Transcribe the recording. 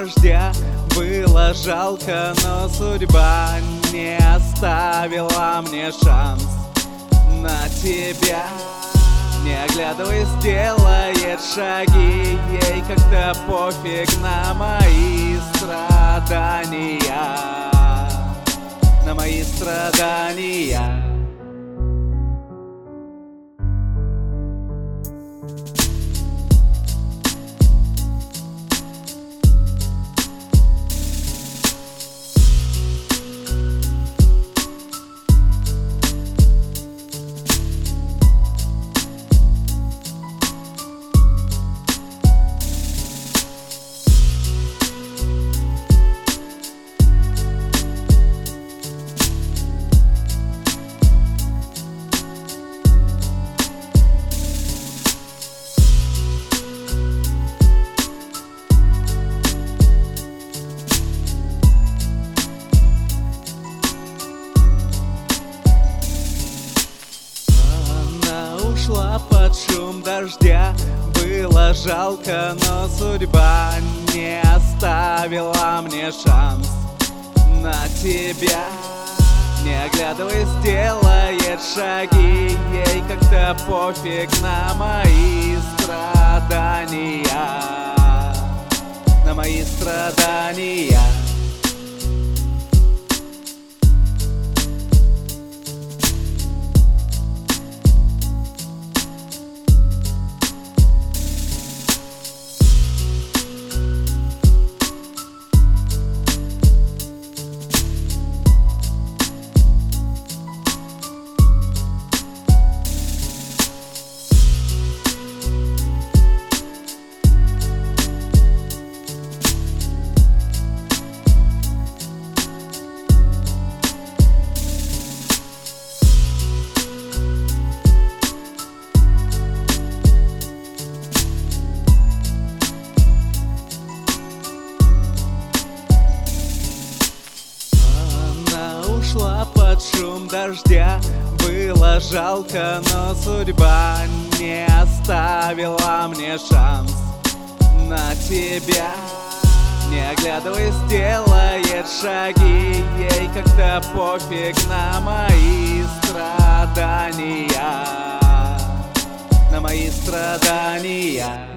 дождя. Было жалко, но судьба не оставила мне шанс на тебя. Не оглядываясь, делает шаги, ей как-то пофиг на мои страдания, на мои страдания. Ушла под шум дождя. Было жалко, но судьба не оставила мне шанс на тебя. Не оглядываясь, делает шаги, ей как-то пофиг на мои страдания, на мои страдания. Ушла под шум дождя. Было жалко, но судьба не оставила мне шанс на тебя. Не оглядываясь, делает шаги, ей как-то пофиг на мои страдания, на мои страдания.